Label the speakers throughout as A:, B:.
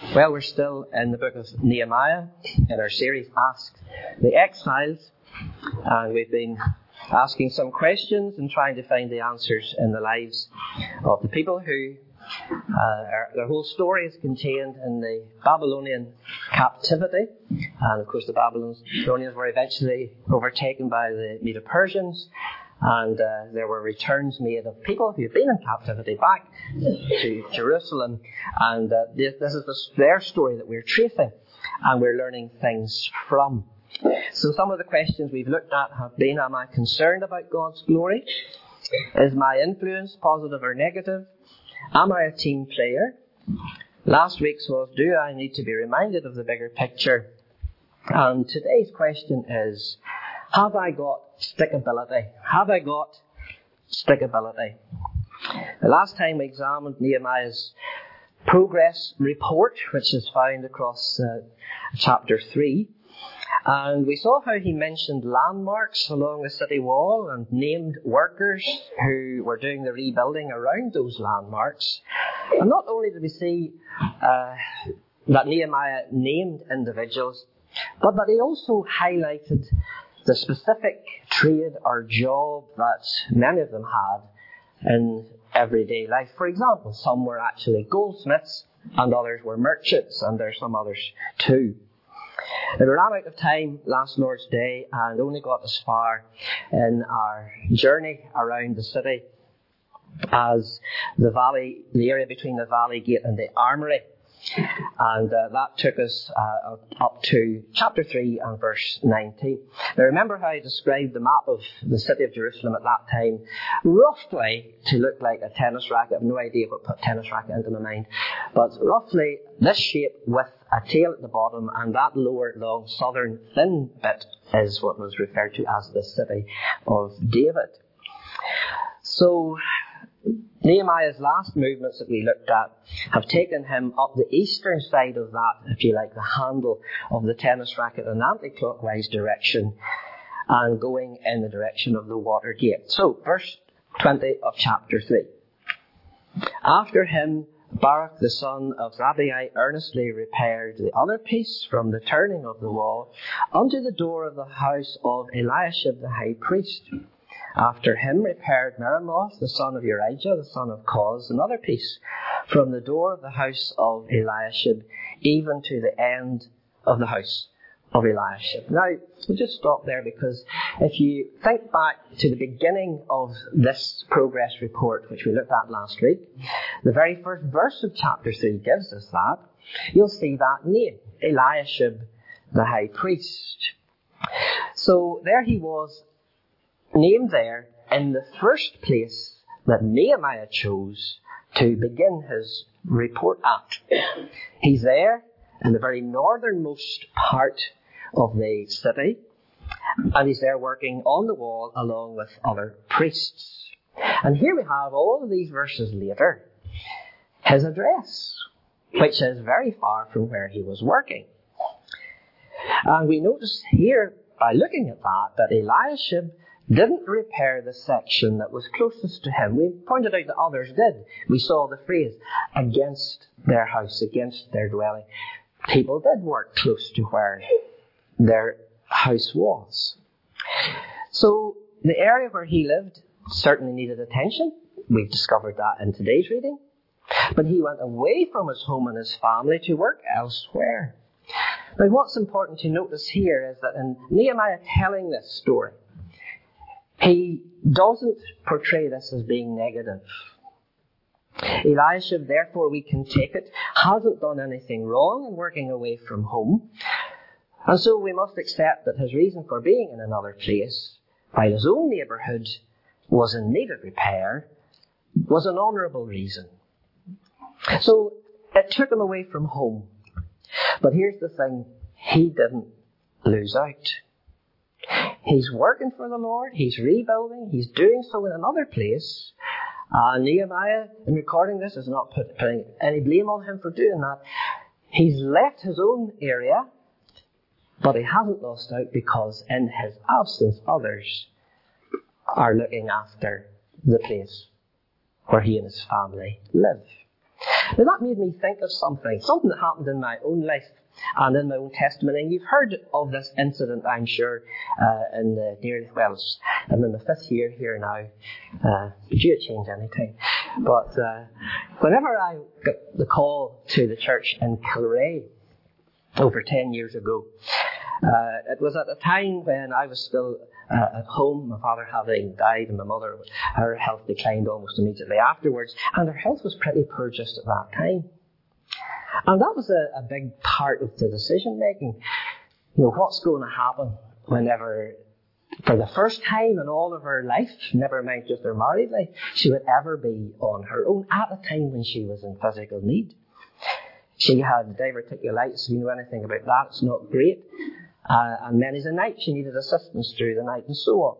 A: Well, we're still in the book of Nehemiah in our series Ask the Exiles, and we've been asking some questions and trying to find the answers in the lives of the people who their whole story is contained in the Babylonian captivity. And of course the Babylonians were eventually overtaken by the Medo-Persians, and there were returns made of people who had been in captivity back to Jerusalem. And this is their story that we're tracing and we're learning things from. So some of the questions we've looked at have been: am I concerned about God's glory? Is my influence positive or negative? Am I a team player? Last week's was, do I need to be reminded of the bigger picture? And today's question is, have I got stickability? Have I got stickability? The last time we examined Nehemiah's progress report, which is found across chapter 3, and we saw how he mentioned landmarks along the city wall and named workers who were doing the rebuilding around those landmarks. And not only did we see that Nehemiah named individuals, but that he also highlighted the specific trade or job that many of them had in everyday life. For example, some were actually goldsmiths and others were merchants, and there's some others too. Now, we ran out of time last Lord's Day and only got as far in our journey around the city as the area between the Valley Gate and the Armoury. And that took us up to chapter 3 and verse 19. Now remember how I described the map of the city of Jerusalem at that time roughly to look like a tennis racket. I have no idea what put tennis racket into my mind. But roughly this shape with a tail at the bottom, and that lower long southern thin bit is what was referred to as the city of David. So Nehemiah's last movements that we looked at have taken him up the eastern side of that, if you like, the handle of the tennis racket in an anti-clockwise direction and going in the direction of the water gate. So, verse 20 of chapter 3. After him, Baruch the son of Rabbi earnestly repaired the other piece from the turning of the wall unto the door of the house of Eliashib the high priest. After him repaired Meremoth, the son of Urijah, the son of Koz, another piece, from the door of the house of Eliashib, even to the end of the house of Eliashib. Now, we'll just stop there, because if you think back to the beginning of this progress report, which we looked at last week, the very first verse of chapter 3 gives us that. You'll see that name, Eliashib, the high priest. So there he was, named there in the first place that Nehemiah chose to begin his report at. He's there in the very northernmost part of the city, and he's there working on the wall along with other priests. And here we have, all of these verses later, his address, which is very far from where he was working. And we notice here, by looking at that Eliashib didn't repair the section that was closest to him. We pointed out that others did. We saw the phrase, against their house, against their dwelling. People did work close to where their house was. So the area where he lived certainly needed attention. We've discovered that in today's reading. But he went away from his home and his family to work elsewhere. Now what's important to notice here is that in Nehemiah telling this story, he doesn't portray this as being negative. Eliashib, therefore we can take it, hasn't done anything wrong in working away from home. And so we must accept that his reason for being in another place, while his own neighbourhood was in need of repair, was an honourable reason. So it took him away from home. But here's the thing, he didn't lose out. He's working for the Lord, he's rebuilding, he's doing so in another place. Nehemiah, in recording this, is not putting any blame on him for doing that. He's left his own area, but he hasn't lost out, because in his absence others are looking after the place where he and his family live. Now that made me think of something that happened in my own life and in my own testimony. And you've heard of this incident, I'm sure, in the near Welsh. I'm in the 5th year here now, due to change anytime. But whenever I got the call to the church in Kilrea over 10 years ago, it was at a time when I was still at home, my father having died, and my mother, her health declined almost immediately afterwards, and her health was pretty poor just at that time. And that was a big part of the decision making. You know, what's going to happen whenever, for the first time in all of her life, never mind just her married life, she would ever be on her own at a time when she was in physical need. She had diverticulitis. If you know anything about that, it's not great. And many's a night she needed assistance through the night and so on.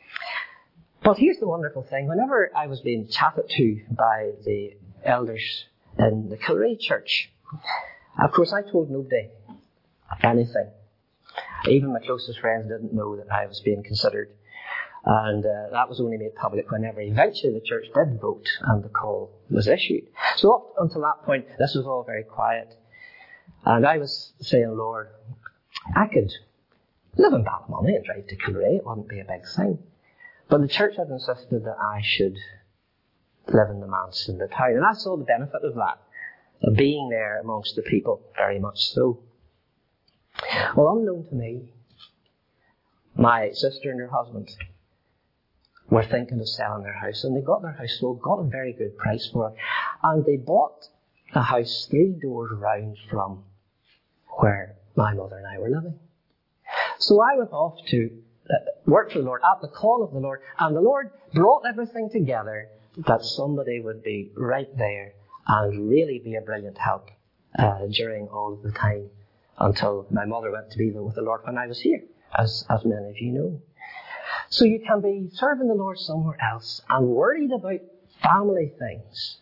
A: But here's the wonderful thing. Whenever I was being chatted to by the elders in the Kilrea church, of course I told nobody anything. Even my closest friends didn't know that I was being considered. And that was only made public whenever eventually the church did vote and the call was issued. So up until that point, this was all very quiet. And I was saying, Lord, I could live in Ballymoney and drive to Kilrea. It wouldn't be a big thing. But the church had insisted that I should live in the manse in the town. And I saw the benefit of that, of being there amongst the people, very much so. Well, unknown to me, my sister and her husband were thinking of selling their house, and they got their house sold, got a very good price for it, and they bought a house 3 doors round from where my mother and I were living. So I went off to work for the Lord at the call of the Lord, and the Lord brought everything together that somebody would be right there and really be a brilliant help during all of the time until my mother went to be with the Lord when I was here, as many of you know. So you can be serving the Lord somewhere else and worried about family things.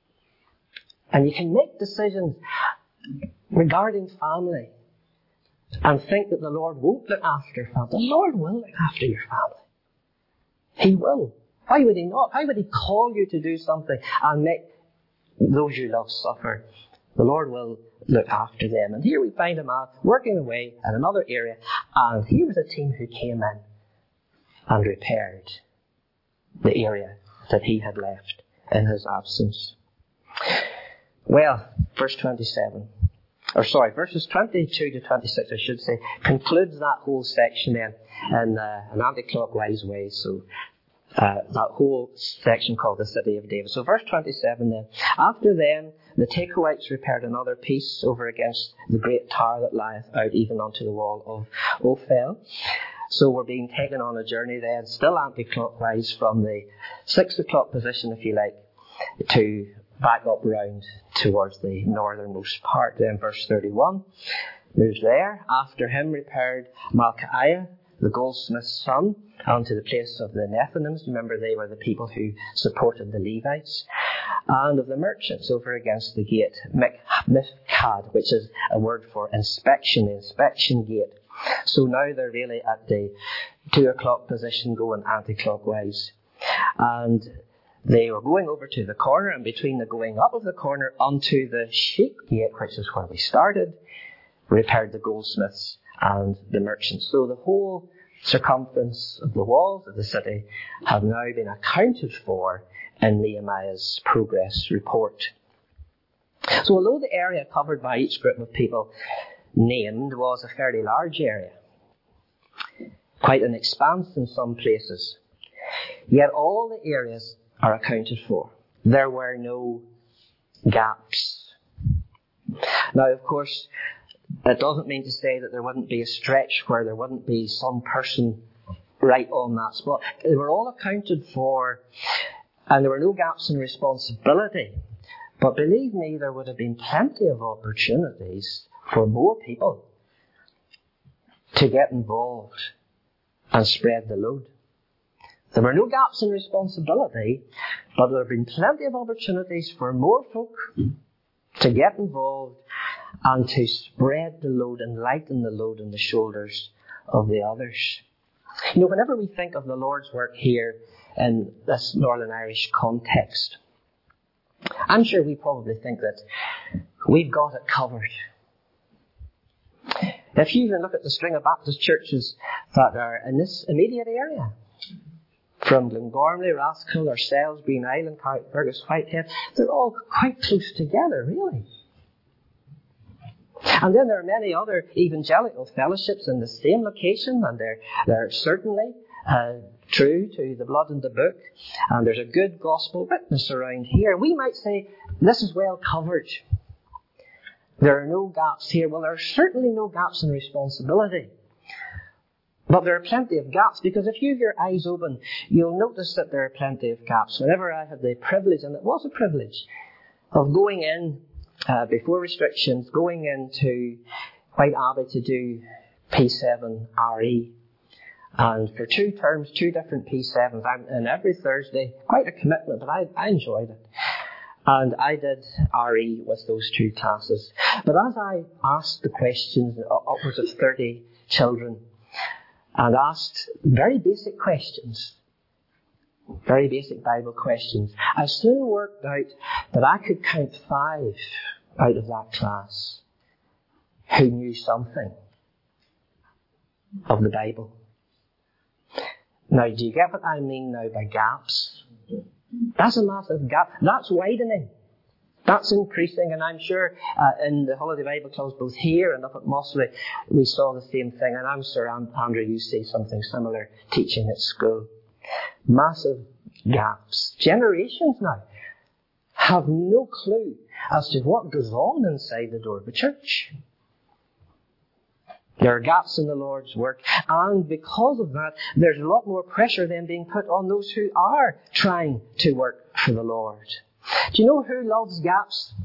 A: And you can make decisions regarding family and think that the Lord won't look after family. The Lord will look after your family. He will. Why would He not? Why would He call you to do something and make those you love suffer? The Lord will look after them. And here we find a man working away in another area, and here was a team who came in and repaired the area that he had left in his absence. Well, verses 22 to 26, I should say, concludes that whole section then in an anti-clockwise way. So that whole section called the City of David. So verse 27 then. After then, the Tekoites repaired another piece over against the great tower that lieth out even unto the wall of Ophel. So we're being taken on a journey then, still anti-clockwise from the 6 o'clock position, if you like, to back up round towards the northernmost part. Then verse 31 moves there. After him repaired Malchiah, the goldsmith's son, unto the place of the Nethinims. Remember, they were the people who supported the Levites. And of the merchants over against the gate, Mifkad, which is a word for inspection, the inspection gate. So now they're really at the 2 o'clock position going anti-clockwise. And they were going over to the corner, and between the going up of the corner onto the sheep gate, which is where we started, repaired the goldsmiths and the merchants. So the whole circumference of the walls of the city have now been accounted for in Nehemiah's progress report. So although the area covered by each group of people named was a fairly large area, quite an expanse in some places, yet all the areas are accounted for. There were no gaps. Now, of course, that doesn't mean to say that there wouldn't be a stretch where there wouldn't be some person right on that spot. They were all accounted for, and there were no gaps in responsibility. But believe me, there would have been plenty of opportunities for more people to get involved and spread the load. There were no gaps in responsibility, but there have been plenty of opportunities for more folk to get involved and to spread the load and lighten the load on the shoulders of the others. You know, whenever we think of the Lord's work here in this Northern Irish context, I'm sure we probably think that we've got it covered. If you even look at the string of Baptist churches that are in this immediate area, from Glengormley, Rathcoole, or Salisbury, Island, Carrickfergus, Whitehead, they're all quite close together, really. And then there are many other evangelical fellowships in the same location, and they're certainly true to the blood and the book, and there's a good gospel witness around here. We might say, this is well covered. There are no gaps here. Well, there are certainly no gaps in responsibility. But there are plenty of gaps, because if you have your eyes open, you'll notice that there are plenty of gaps. Whenever I had the privilege, and it was a privilege, of going in before restrictions, going into White Abbey to do P7 RE. And for 2 terms, 2 different P7s, and every Thursday, quite a commitment, but I enjoyed it. And I did RE with those 2 classes. But as I asked the questions, upwards of 30 children, and asked very basic questions, very basic Bible questions, I soon worked out that I could count 5 out of that class who knew something of the Bible. Now, do you get what I mean now by gaps? That's a massive gap. That's widening. That's increasing, and I'm sure in the Holiday Bible Clubs, both here and up at Mossley, we saw the same thing, and I'm sure, Andrew, you see something similar teaching at school. Massive gaps. Generations now have no clue as to what goes on inside the door of a church. There are gaps in the Lord's work, and because of that, there's a lot more pressure then being put on those who are trying to work for the Lord. Do you know who loves gaps?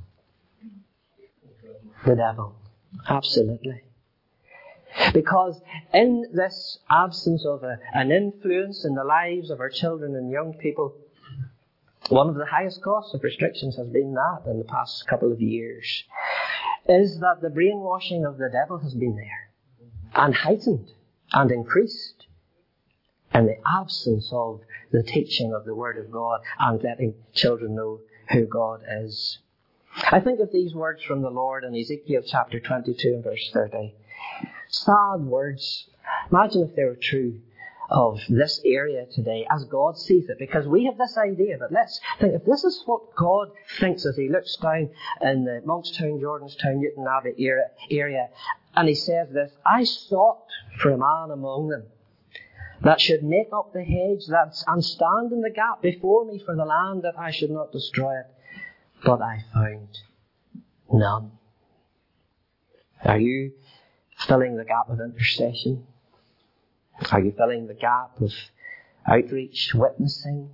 A: The devil. Absolutely. Because in this absence of an influence in the lives of our children and young people, one of the highest costs of restrictions has been that in the past couple of years, is that the brainwashing of the devil has been there, and heightened and increased in the absence of the teaching of the Word of God and letting children know who God is. I think of these words from the Lord in Ezekiel chapter 22 and verse 30. Sad words. Imagine if they were true of this area today as God sees it, because we have this idea, but let's think, if this is what God thinks as He looks down in the Monkstown, Jordanstown, Newton Abbey area, and He says this, I sought for a man among them that should make up the hedge and stand in the gap before me for the land, that I should not destroy it, but I found none. Are you filling the gap of intercession? Are you filling the gap of outreach, witnessing?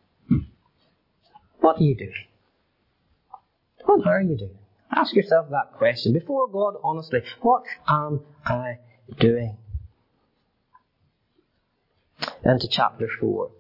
A: What are you doing? What are you doing? Ask yourself that question before God, honestly. What am I doing? Into chapter 4,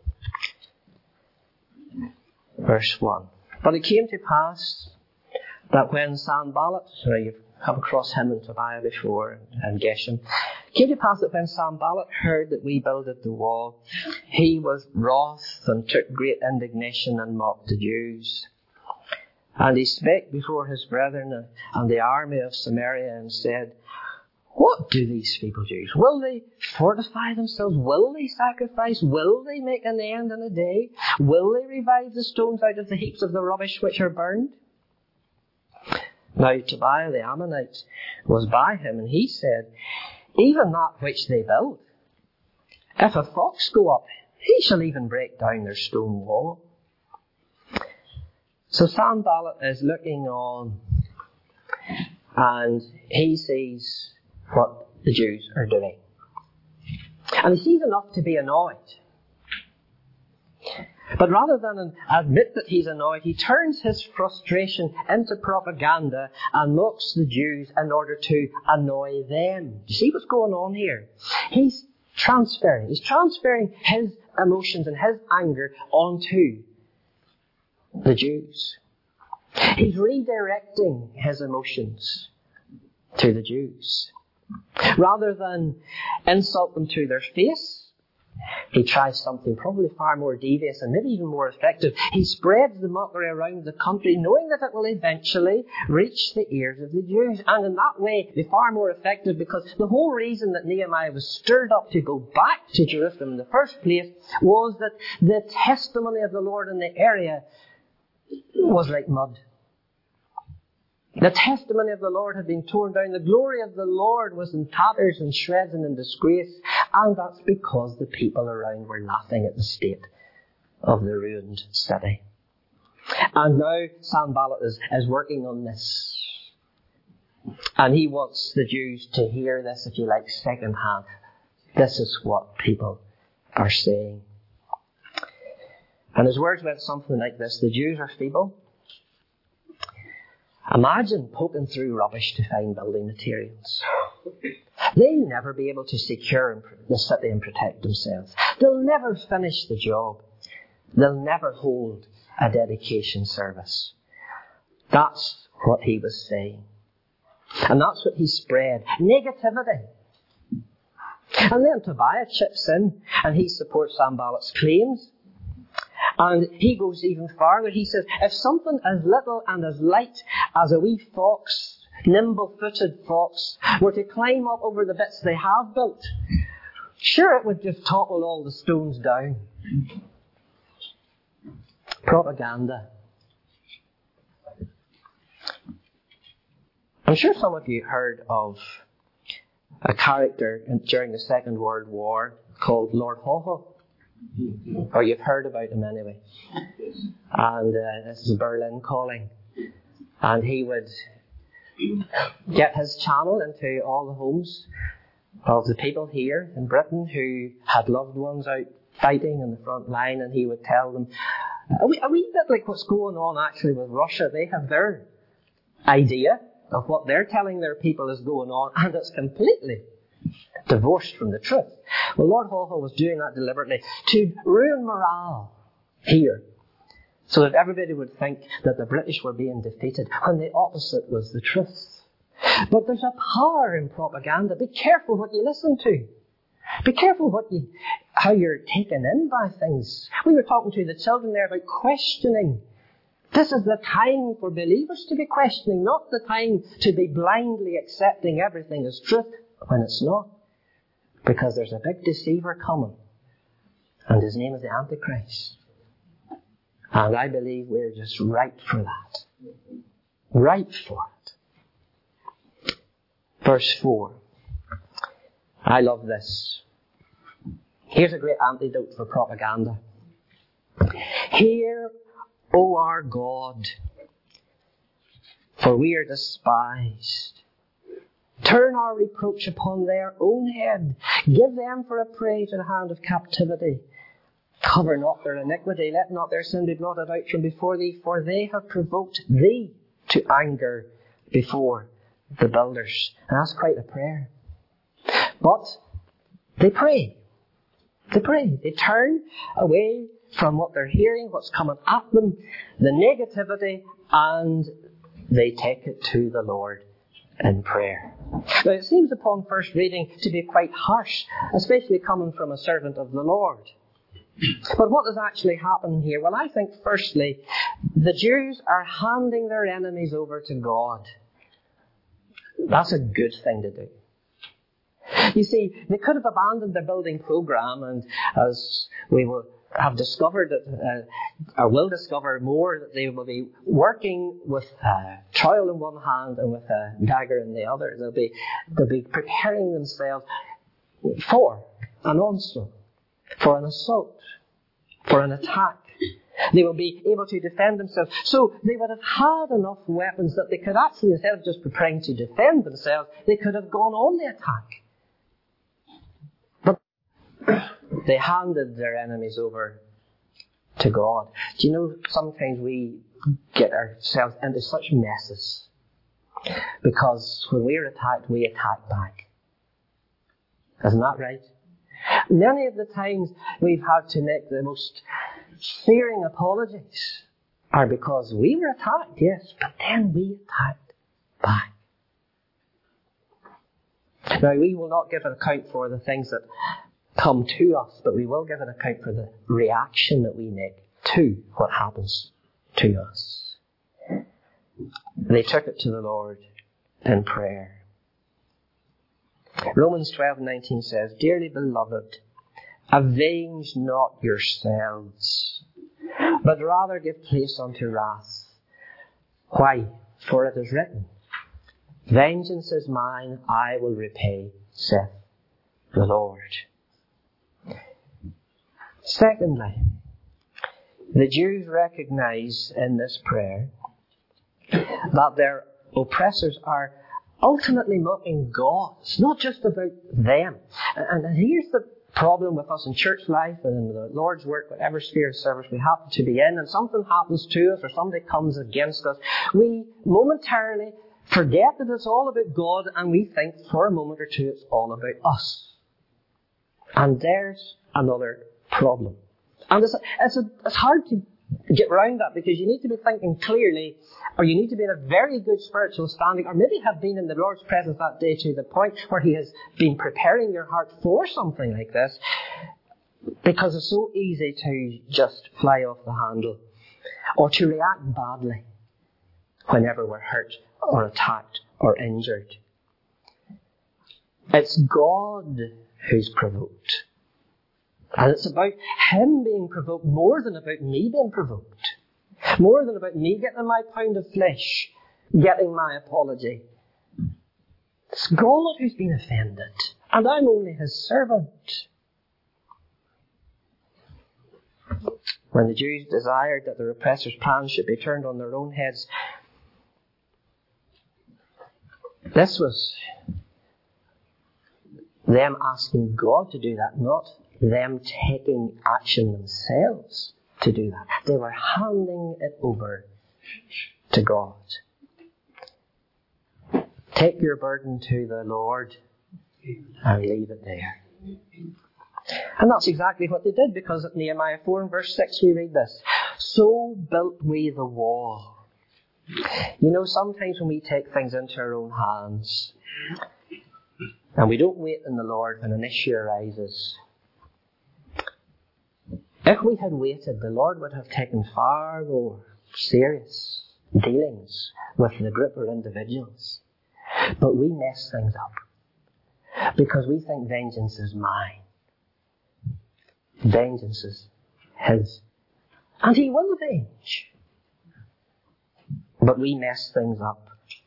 A: verse 1. But it came to pass that when Sanballat, you've come across him and Tobiah before, and Geshem, it came to pass that when Sanballat heard that we builded the wall, he was wroth and took great indignation and mocked the Jews. And he spake before his brethren and the army of Samaria and said, what do these feeble Jews? Will they fortify themselves? Will they sacrifice? Will they make an end in a day? Will they revive the stones out of the heaps of the rubbish which are burned? Now Tobiah the Ammonite was by him, and he said, even that which they build, if a fox go up, he shall even break down their stone wall. So Sanballat is looking on, and he sees what the Jews are doing. And he sees enough to be annoyed. But rather than admit that he's annoyed, he turns his frustration into propaganda and mocks the Jews in order to annoy them. You see what's going on here? He's transferring his emotions and his anger onto the Jews. He's redirecting his emotions to the Jews. Rather than insult them to their face, he tries something probably far more devious and maybe even more effective. He spreads the mockery around the country, knowing that it will eventually reach the ears of the Jews, and in that way be far more effective, because the whole reason that Nehemiah was stirred up to go back to Jerusalem in the first place was that the testimony of the Lord in the area was like mud. The testimony of the Lord had been torn down. The glory of the Lord was in tatters and shreds and in disgrace. And that's because the people around were laughing at the state of the ruined city. And now Sanballat is working on this. And he wants the Jews to hear this, if you like, second hand. This is what people are saying. And his words went something like this: the Jews are feeble. Imagine poking through rubbish to find building materials. They'll never be able to secure the city and protect themselves. They'll never finish the job. They'll never hold a dedication service. That's what he was saying. And that's what he spread. Negativity. And then Tobiah chips in and he supports Sanballat's claims. And he goes even farther. He says, if something as little and as light as a wee fox, nimble-footed fox, were to climb up over the bits they have built, sure, it would just topple all the stones down. Propaganda. I'm sure some of you heard of a character during the Second World War called Lord Haw-Haw. Or you've heard about him anyway. And this is Berlin calling. And he would get his channel into all the homes of the people here in Britain who had loved ones out fighting in the front line, and he would tell them a wee bit like what's going on actually with Russia. They have their idea of what they're telling their people is going on, and it's completely divorced from the truth. Well, Lord Haw-Haw was doing that deliberately to ruin morale here, so that everybody would think that the British were being defeated, when the opposite was the truth. But there's a power in propaganda. Be careful what you listen to. Be careful how you're taken in by things. We were talking to the children there about questioning. This is the time for believers to be questioning, not the time to be blindly accepting everything as truth when it's not. Because there's a big deceiver coming. And his name is the Antichrist. And I believe we're just ripe for that. Ripe for it. Verse 4. I love this. Here's a great antidote for propaganda. Hear, O our God, for we are despised. Turn our reproach upon their own head. Give them for a prey to the hand of captivity. Cover not their iniquity. Let not their sin be blotted out from before thee, for they have provoked thee to anger before the builders. And that's quite a prayer. But they pray. They pray. They turn away from what they're hearing, what's coming at them, the negativity, and they take it to the Lord in prayer. Now, it seems upon first reading to be quite harsh, especially coming from a servant of the Lord. But what does actually happen here? Well, I think firstly, the Jews are handing their enemies over to God. That's a good thing to do. You see, they could have abandoned their building program, and as we will have discovered, or will discover more, that they will be working with a trowel in one hand and with a dagger in the other. They'll be preparing themselves for an onslaught, for an assault, for an attack. They will be able to defend themselves. So they would have had enough weapons that they could actually, instead of just preparing to defend themselves, they could have gone on the attack. But they handed their enemies over to God. Do you know, sometimes we get ourselves into such messes because when we're attacked, we attack back. Isn't that right? Many of the times we've had to make the most searing apologies are because we were attacked, yes, but then we attacked back. Now, we will not give an account for the things that come to us, but we will give an account for the reaction that we make to what happens to us. They took it to the Lord in prayer. Romans 12:19 says, "Dearly beloved, avenge not yourselves, but rather give place unto wrath. Why? For it is written, Vengeance is mine, I will repay, saith the Lord." Secondly, the Jews recognize in this prayer that their oppressors are ultimately mocking God. It's not just about them. And here's the problem with us in church life and in the Lord's work, whatever sphere of service we happen to be in, and something happens to us or somebody comes against us, we momentarily forget that it's all about God and we think for a moment or two it's all about us. And there's another problem. And it's hard to get around that because you need to be thinking clearly, or you need to be in a very good spiritual standing, or maybe have been in the Lord's presence that day to the point where He has been preparing your heart for something like this, because it's so easy to just fly off the handle or to react badly whenever we're hurt or attacked or injured. It's God who's provoked. And it's about Him being provoked more than about me being provoked. More than about me getting my pound of flesh, getting my apology. It's God who's been offended. And I'm only His servant. When the Jews desired that their oppressors' plans should be turned on their own heads, this was them asking God to do that, not them taking action themselves to do that. They were handing it over to God. Take your burden to the Lord and leave it there. And that's exactly what they did, because at Nehemiah 4 and verse 6 we read this. So built we the wall. You know, sometimes when we take things into our own hands and we don't wait in the Lord when an issue arises, if we had waited, the Lord would have taken far more serious dealings with the group or individuals. But we mess things up because we think vengeance is mine. Vengeance is His. And He will avenge. But we mess things up.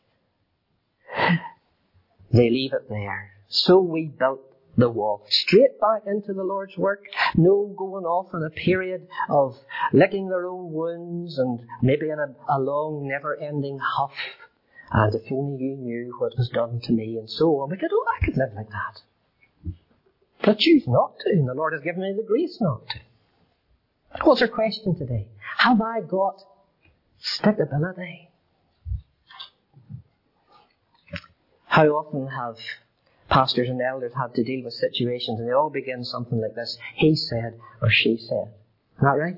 A: They leave it there. So we built the wall. Straight back into the Lord's work. No going off in a period of licking their own wounds and maybe in a long, never-ending huff. And if only you knew what was done to me and so on. I could live like that. But choose not to, and the Lord has given me the grace not to. What's our question today? Have I got stickability? How often have pastors and elders had to deal with situations and they all begin something like this: he said or she said. Isn't that right?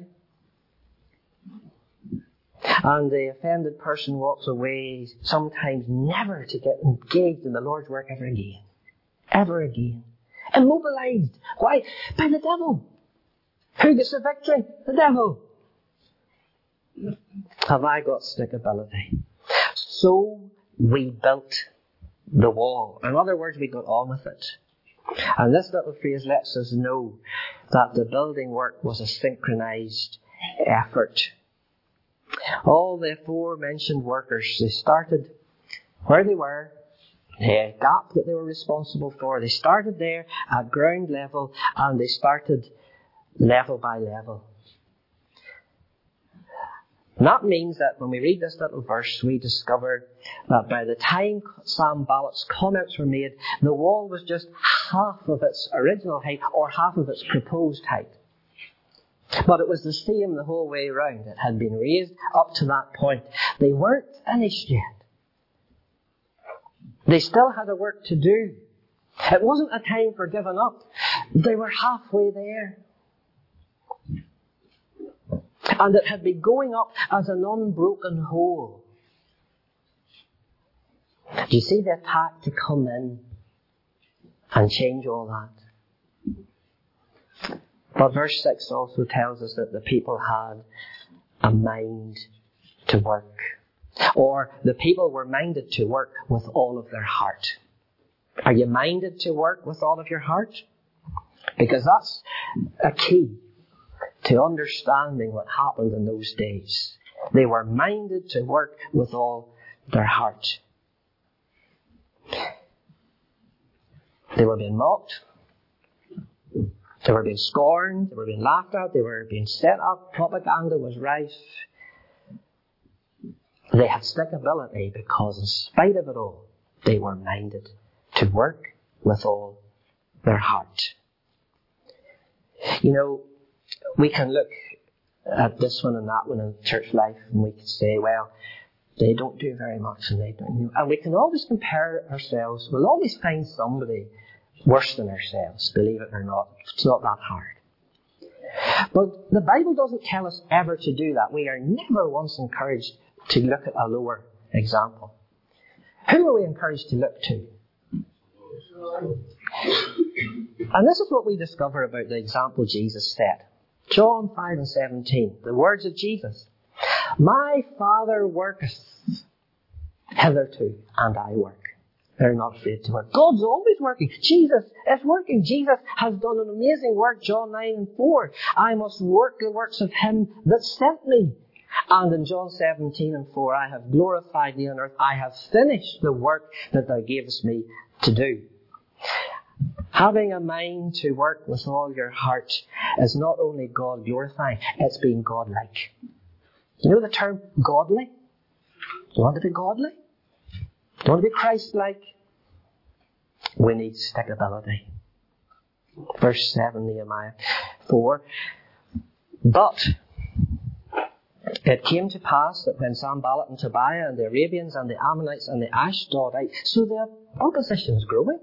A: And the offended person walks away, sometimes never to get engaged in the Lord's work ever again. Ever again. Immobilized. Why? By the devil. Who gets the victory? The devil. Have I got stickability? So we built the wall. In other words, we got on with it. And this little phrase lets us know that the building work was a synchronized effort. All the aforementioned workers, they started where they were, the gap that they were responsible for. They started there at ground level, and they started level by level. And that means that when we read this little verse, we discover that by the time Sanballat's comments were made, the wall was just half of its original height or half of its proposed height. But it was the same the whole way around. It had been raised up to that point. They weren't finished yet. They still had a work to do. It wasn't a time for giving up. They were halfway there. And it had been going up as an unbroken whole. Do you see the attack to come in and change all that? But verse 6 also tells us that the people had a mind to work. Or the people were minded to work with all of their heart. Are you minded to work with all of your heart? Because that's a key to understanding what happened in those days. They were minded to work with all their heart. They were being mocked. They were being scorned. They were being laughed at. They were being set up. Propaganda was rife. They had stickability because in spite of it all, they were minded to work with all their heart. You know, we can look at this one and that one in church life and we can say, well, they don't do very much and they don't. And we can always compare ourselves. We'll always find somebody worse than ourselves, believe it or not. It's not that hard. But the Bible doesn't tell us ever to do that. We are never once encouraged to look at a lower example. Who are we encouraged to look to? And this is what we discover about the example Jesus set. John 5:17, the words of Jesus. My Father worketh hitherto, and I work. They're not afraid to work. God's always working. Jesus is working. Jesus has done an amazing work. John 9:4. I must work the works of him that sent me. And in John 17:4, I have glorified thee on earth. I have finished the work that thou gavest me to do. Having a mind to work with all your heart is not only God glorifying, it's being godlike. You know the term godly? You want to be godly? You want to be Christ-like? We need stickability. Verse 7, Nehemiah 4. But it came to pass that when Sanballat and Tobiah and the Arabians and the Ammonites and the Ashdodites, so the opposition is growing.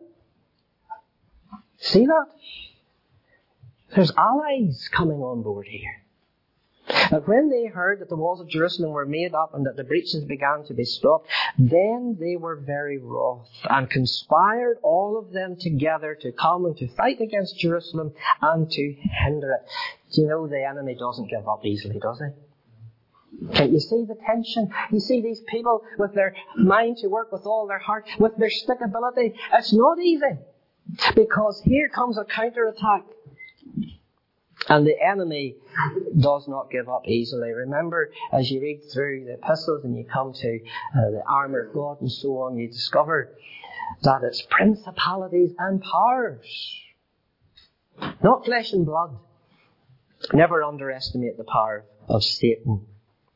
A: See that? There's allies coming on board here. And when they heard that the walls of Jerusalem were made up and that the breaches began to be stopped, then they were very wroth and conspired all of them together to come and to fight against Jerusalem and to hinder it. Do you know the enemy doesn't give up easily, does he? Can't you see the tension? You see these people with their mind to work with all their heart, with their stickability. It's not easy. Because here comes a counterattack. And the enemy does not give up easily. Remember, as you read through the epistles and you come to the armour of God and so on, you discover that it's principalities and powers. Not flesh and blood. Never underestimate the power of Satan.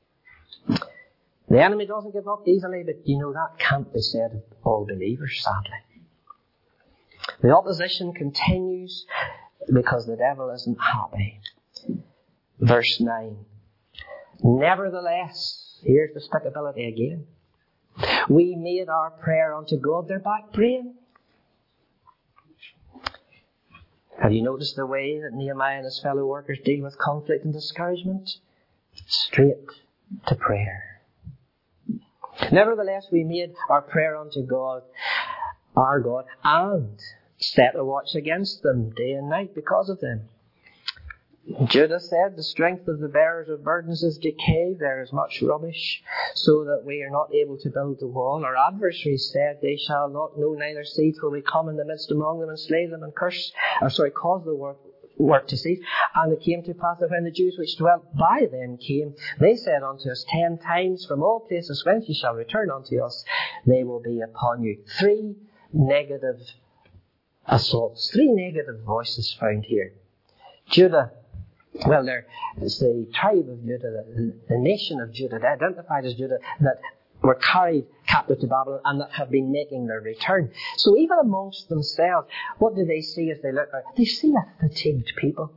A: The enemy doesn't give up easily, but you know that can't be said of all believers, sadly. The opposition continues because the devil isn't happy. Verse 9. Nevertheless, here's the stickability again. We made our prayer unto God. They're back praying. Have you noticed the way that Nehemiah and his fellow workers deal with conflict and discouragement? Straight to prayer. Nevertheless, we made our prayer unto God, our God, and set a watch against them day and night because of them. Judah said, the strength of the bearers of burdens is decay. There is much rubbish, so that we are not able to build the wall. Our adversaries said, they shall not know neither see till we come in the midst among them and slay them and cause the work to cease. And it came to pass that when the Jews which dwelt by them came, they said unto us 10 times, from all places whence ye shall return unto us, they will be upon you. 3 negative assaults. 3 negative voices found here. Judah, well, it's the tribe of Judah, the nation of Judah, identified as Judah, that were carried captive to Babylon and that have been making their return. So even amongst themselves, what do they see as they look out? They see a fatigued people.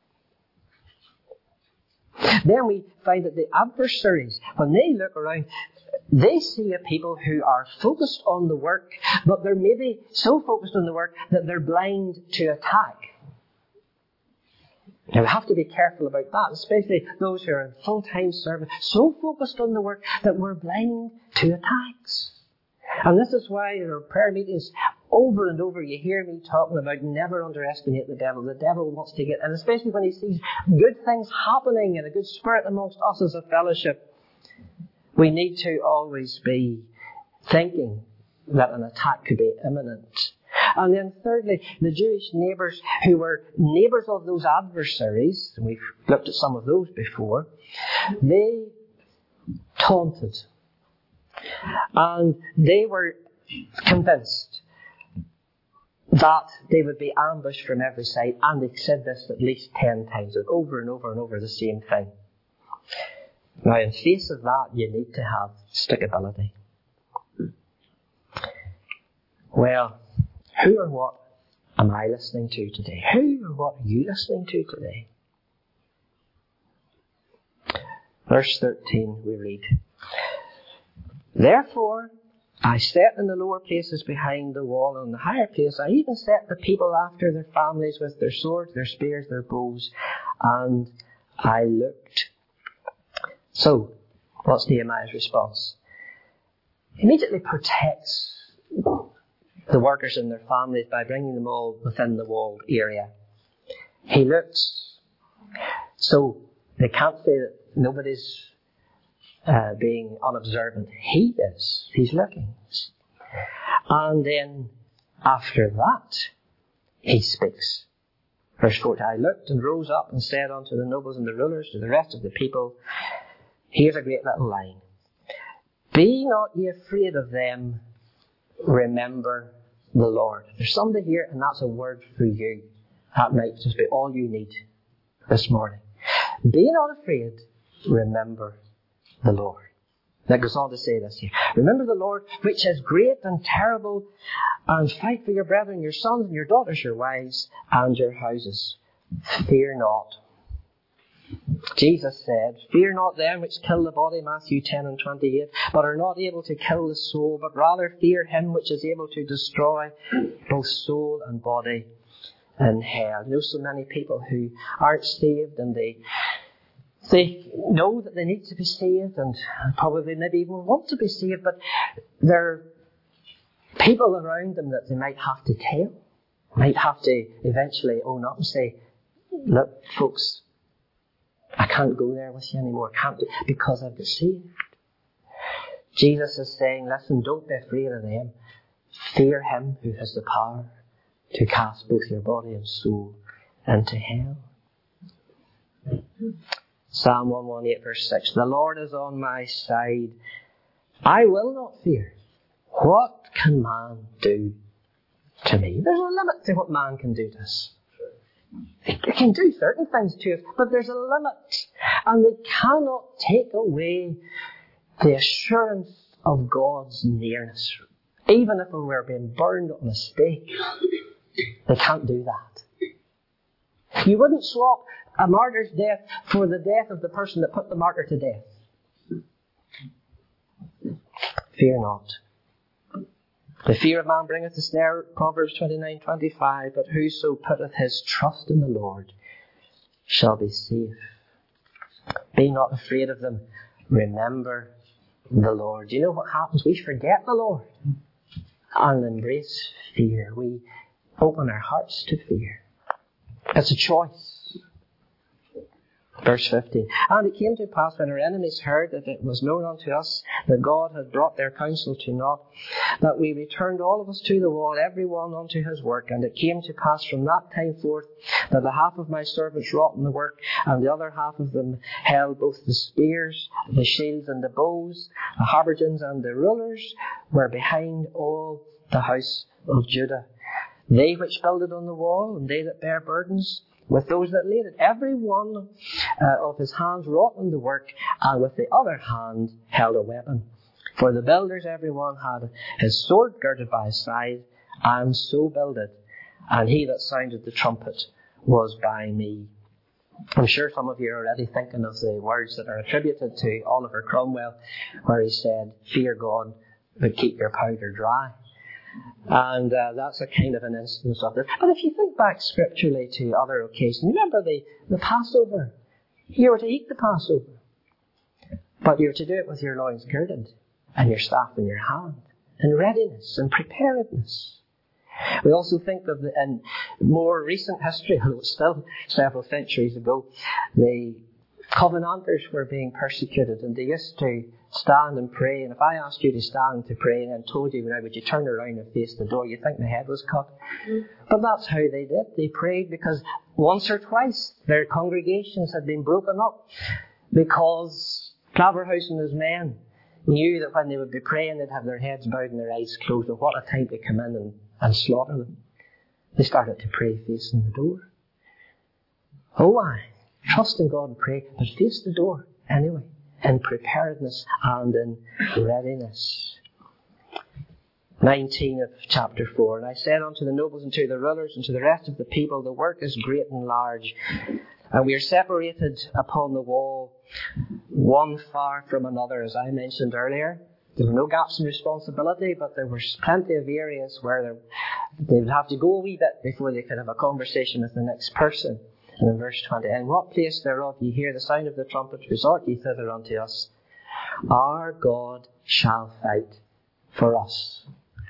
A: Then we find that the adversaries, when they look around, they see a people who are focused on the work, but they're maybe so focused on the work that they're blind to attack. Now we have to be careful about that, especially those who are in full-time service, so focused on the work that we're blind to attacks. And this is why our prayer meetings Over and over you hear me talking about never underestimate the devil. The devil wants to get, and especially when he sees good things happening and a good spirit amongst us as a fellowship, we need to always be thinking that an attack could be imminent. And then thirdly, the Jewish neighbours who were neighbours of those adversaries, and we've looked at some of those before, they taunted. And they were convinced that they would be ambushed from every side, and they said this at least 10 times, over and over and over the same thing. Now, in face of that, you need to have stickability. Well, who or what am I listening to today? Who or what are you listening to today? Verse 13, we read, "Therefore, I set in the lower places behind the wall, and in the higher place I even set the people after their families with their swords, their spears, their bows, and I looked." So, what's Nehemiah's response? He immediately protects the workers and their families by bringing them all within the walled area. He looks. So, they can't say that nobody's being unobservant. He is. He's looking. And then, after that, he speaks. Verse 14, "I looked and rose up and said unto the nobles and the rulers, to the rest of the people," here's a great little line, "Be not ye afraid of them, remember the Lord." There's somebody here, and that's a word for you. That might just be all you need this morning. Be not afraid, remember the Lord. That goes on to say this here. "Remember the Lord, which is great and terrible, and fight for your brethren, your sons and your daughters, your wives, and your houses. Fear not." Jesus said, "Fear not them which kill the body," Matthew 10 and 28, "but are not able to kill the soul, but rather fear him which is able to destroy both soul and body in hell." You know so many people who aren't saved, and they know that they need to be saved, and probably maybe even want to be saved, but there are people around them that they might have to tell, might have to eventually own up and say, "Look, folks, I can't go there with you anymore, can't do, because I've got saved." Jesus is saying, listen, don't be afraid of them. Fear him who has the power to cast both your body and soul into hell. Psalm 118 verse 6, "The Lord is on my side. I will not fear. What can man do to me?" There's a limit to what man can do to us. It can do certain things to us, but there's a limit. And they cannot take away the assurance of God's nearness. Even if we were being burned on a stake, they can't do that. You wouldn't swap a martyr's death for the death of the person that put the martyr to death. Fear not. "The fear of man bringeth a snare," Proverbs 29:25, "but whoso putteth his trust in the Lord shall be safe." Be not afraid of them. Remember the Lord. Do you know what happens? We forget the Lord and embrace fear. We open our hearts to fear. It's a choice. Verse 15, "And it came to pass when our enemies heard that it was known unto us that God had brought their counsel to naught, that we returned all of us to the wall, every one unto his work. And it came to pass from that time forth that the half of my servants wrought in the work, and the other half of them held both the spears, the shields, and the bows. The habergeons and the rulers were behind all the house of Judah. They which builded on the wall, and they that bare burdens, with those that laid it, every one of his hands wrought in the work, and with the other hand held a weapon. For the builders, every one had his sword girded by his side, and so builded. And he that sounded the trumpet was by me." I'm sure some of you are already thinking of the words that are attributed to Oliver Cromwell, where he said, "Fear God, but keep your powder dry." And that's a kind of an instance of this. But if you think back scripturally to other occasions, remember the Passover. You were to eat the Passover, but you were to do it with your loins girded and your staff in your hand, in readiness and preparedness. We also think of in more recent history, although it's still several centuries ago, the Covenanters were being persecuted, and they used to stand and pray. And if I asked you to stand to pray and then told you, now would you turn around and face the door, you'd think my head was cut. But that's how they did. They prayed because once or twice their congregations had been broken up because Claverhouse and his men knew that when they would be praying, they'd have their heads bowed and their eyes closed. And what a time to come in and slaughter them. They started to pray facing the door. Oh, aye. Trust in God and pray, but face the door anyway, in preparedness and in readiness. 19 of chapter 4. And I said unto the nobles and to the rulers and to the rest of the people, the work is great and large, and we are separated upon the wall, one far from another, as I mentioned earlier. There were no gaps in responsibility, but there were plenty of areas where they would have to go a wee bit before they could have a conversation with the next person. And in verse 20, in what place thereof ye hear the sound of the trumpet, resort ye thither unto us. Our God shall fight for us.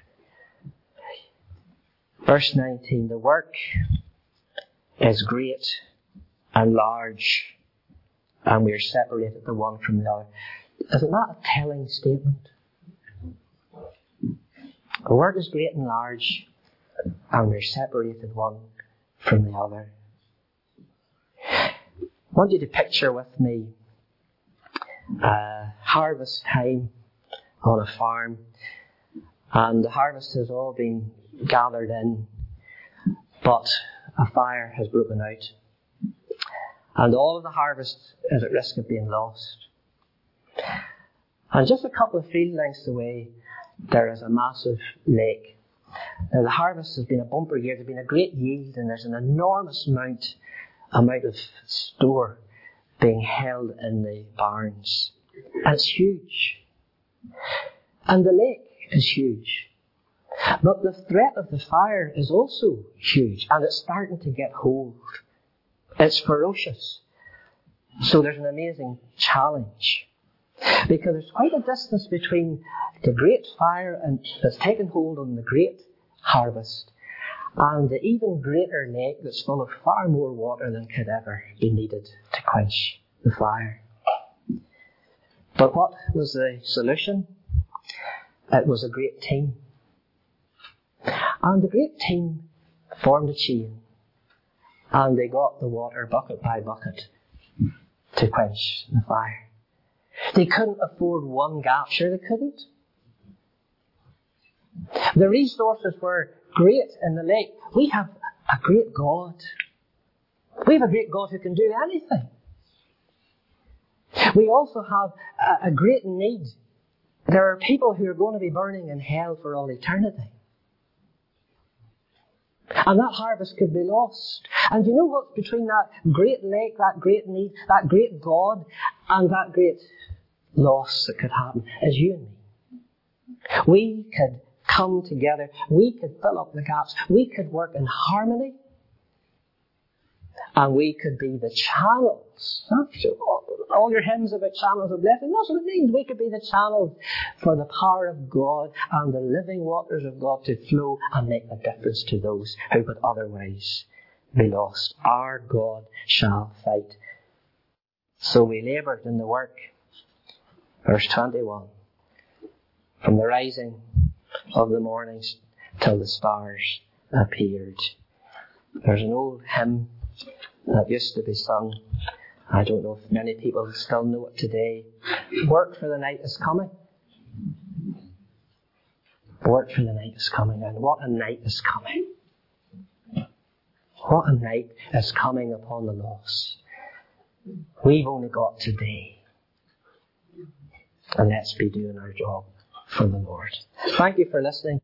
A: Verse 19, the work is great and large, and we are separated the one from the other. Isn't that a telling statement? The work is great and large, and we are separated one from the other. I want you to picture with me harvest time on a farm, and the harvest has all been gathered in, but a fire has broken out, and all of the harvest is at risk of being lost. And just a couple of field lengths away, there is a massive lake. Now, the harvest has been a bumper year. There's been a great yield, and there's an enormous amount of store being held in the barns. And it's huge. And the lake is huge. But the threat of the fire is also huge, and it's starting to get hold. It's ferocious. So there's an amazing challenge. Because there's quite a distance between the great fire that's taken hold on the great harvest and the even greater lake that's full of far more water than could ever be needed to quench the fire. But what was the solution? It was a great team. And the great team formed a chain, and they got the water bucket by bucket to quench the fire. They couldn't afford one gap. Sure they couldn't. The resources were great in the lake. We have a great God. We have a great God who can do anything. We also have a great need. There are people who are going to be burning in hell for all eternity. And that harvest could be lost. And you know what's between that great lake, that great need, that great God, and that great loss that could happen? Is you and me. We could come together. We could fill up the gaps. We could work in harmony. And we could be the channels. All your hymns about channels of blessing, that's what it means. We could be the channels for the power of God and the living waters of God to flow and make a difference to those who would otherwise be lost. Our God shall fight. So we laboured in the work. Verse 21. From the rising of the morning till the stars appeared. There's an old hymn that used to be sung. I don't know if many people still know it today. Work for the night is coming. Work for the night is coming. And what a night is coming. What a night is coming upon the lost. We've only got today. And let's be doing our job for the Lord. Thank you for listening.